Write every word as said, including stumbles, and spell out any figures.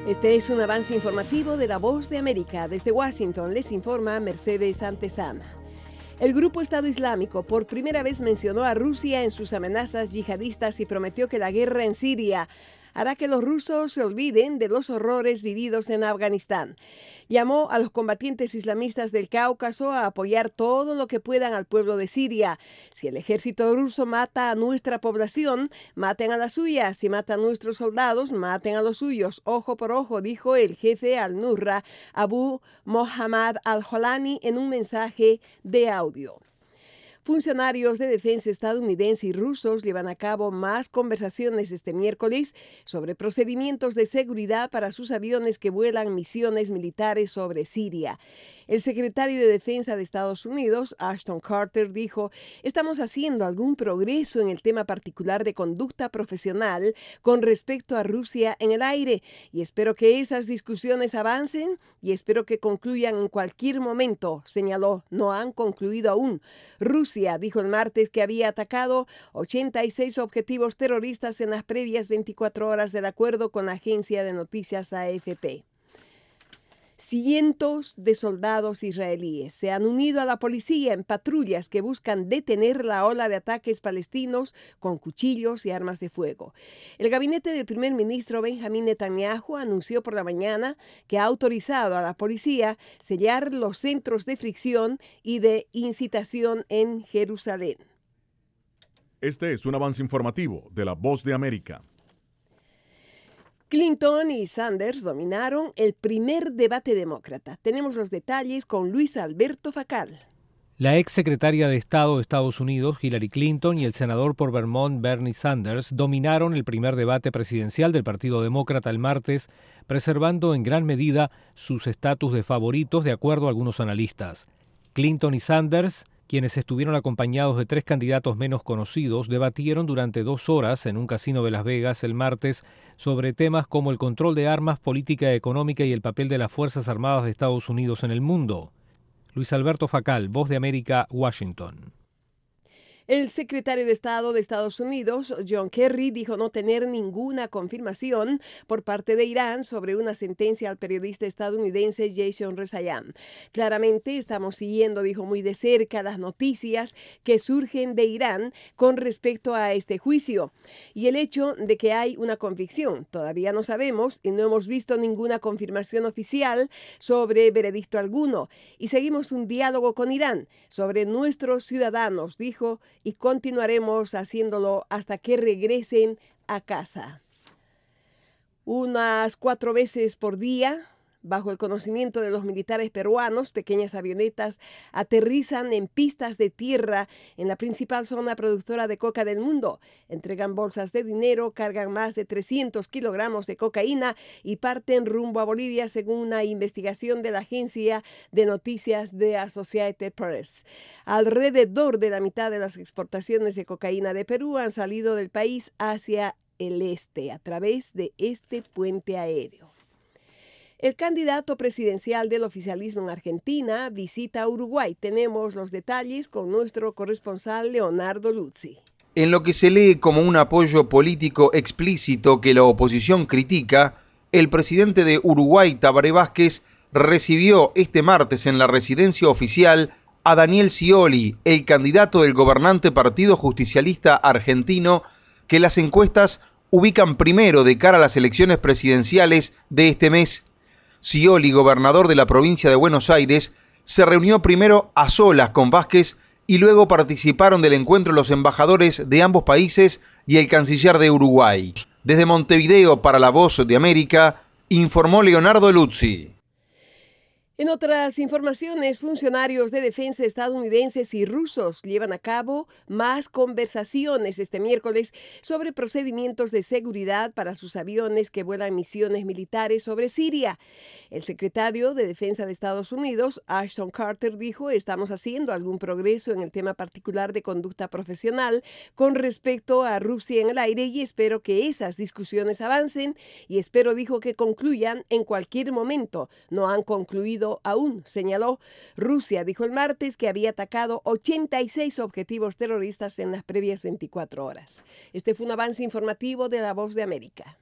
Este es un avance informativo de La Voz de América. Desde Washington les informa Mercedes Antezana. El grupo Estado Islámico por primera vez mencionó a Rusia en sus amenazas yihadistas y prometió que la guerra en Siria hará que los rusos se olviden de los horrores vividos en Afganistán. Llamó a los combatientes islamistas del Cáucaso a apoyar todo lo que puedan al pueblo de Siria. Si el ejército ruso mata a nuestra población, maten a la suya. Si matan a nuestros soldados, maten a los suyos. Ojo por ojo, dijo el jefe al-Nusra, Abu Mohammad al-Jolani, en un mensaje de audio. Funcionarios de defensa estadounidenses y rusos llevan a cabo más conversaciones este miércoles sobre procedimientos de seguridad para sus aviones que vuelan misiones militares sobre Siria. El secretario de Defensa de Estados Unidos, Ashton Carter, dijo: "Estamos haciendo algún progreso en el tema particular de conducta profesional con respecto a Rusia en el aire y espero que esas discusiones avancen y espero que concluyan en cualquier momento", señaló. No han concluido aún. Rusia dijo el martes que había atacado ochenta y seis objetivos terroristas en las previas veinticuatro horas, del acuerdo con la agencia de noticias A F P. Cientos de soldados israelíes se han unido a la policía en patrullas que buscan detener la ola de ataques palestinos con cuchillos y armas de fuego. El gabinete del primer ministro Benjamín Netanyahu anunció por la mañana que ha autorizado a la policía sellar los centros de fricción y de incitación en Jerusalén. Este es un avance informativo de La Voz de América. Clinton y Sanders dominaron el primer debate demócrata. Tenemos los detalles con Luis Alberto Facal. La ex secretaria de Estado de Estados Unidos, Hillary Clinton, y el senador por Vermont, Bernie Sanders, dominaron el primer debate presidencial del Partido Demócrata el martes, preservando en gran medida sus estatus de favoritos, de acuerdo a algunos analistas. Clinton y Sanders, quienes estuvieron acompañados de tres candidatos menos conocidos, debatieron durante dos horas en un casino de Las Vegas el martes sobre temas como el control de armas, política económica y el papel de las Fuerzas Armadas de Estados Unidos en el mundo. Luis Alberto Facal, Voz de América, Washington. El secretario de Estado de Estados Unidos, John Kerry, dijo no tener ninguna confirmación por parte de Irán sobre una sentencia al periodista estadounidense Jason Rezaian. Claramente estamos siguiendo, dijo, muy de cerca las noticias que surgen de Irán con respecto a este juicio y el hecho de que hay una convicción. Todavía no sabemos y no hemos visto ninguna confirmación oficial sobre veredicto alguno y seguimos un diálogo con Irán sobre nuestros ciudadanos, dijo, y continuaremos haciéndolo hasta que regresen a casa. Unas cuatro veces por día, bajo el conocimiento de los militares peruanos, pequeñas avionetas aterrizan en pistas de tierra en la principal zona productora de coca del mundo. Entregan bolsas de dinero, cargan más de trescientos kilogramos de cocaína y parten rumbo a Bolivia, según una investigación de la agencia de noticias de Associated Press. Alrededor de la mitad de las exportaciones de cocaína de Perú han salido del país hacia el este a través de este puente aéreo. El candidato presidencial del oficialismo en Argentina visita Uruguay. Tenemos los detalles con nuestro corresponsal Leonardo Luzzi. En lo que se lee como un apoyo político explícito que la oposición critica, el presidente de Uruguay, Tabaré Vázquez, recibió este martes en la residencia oficial a Daniel Scioli, el candidato del gobernante Partido Justicialista Argentino, que las encuestas ubican primero de cara a las elecciones presidenciales de este mes. Scioli, gobernador de la provincia de Buenos Aires, se reunió primero a solas con Vázquez y luego participaron del encuentro los embajadores de ambos países y el canciller de Uruguay. Desde Montevideo para La Voz de América, informó Leonardo Luzzi. En otras informaciones, funcionarios de defensa estadounidenses y rusos llevan a cabo más conversaciones este miércoles sobre procedimientos de seguridad para sus aviones que vuelan misiones militares sobre Siria. El secretario de Defensa de Estados Unidos, Ashton Carter, dijo: "Estamos haciendo algún progreso en el tema particular de conducta profesional con respecto a Rusia en el aire y espero que esas discusiones avancen y espero", dijo, "que concluyan en cualquier momento. No han concluido aún", señaló. Rusia dijo el martes que había atacado ochenta y seis objetivos terroristas en las previas veinticuatro horas. Este fue un avance informativo de La Voz de América.